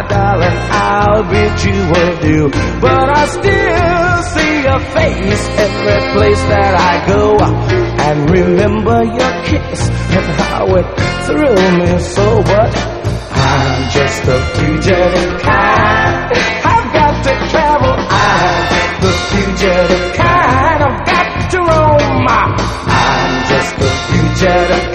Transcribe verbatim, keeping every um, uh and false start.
darling, I'll bid you adieu. But I still see your face every place that I go, and remember your kiss and how it thrilled me so. But I'm just a fugitive kind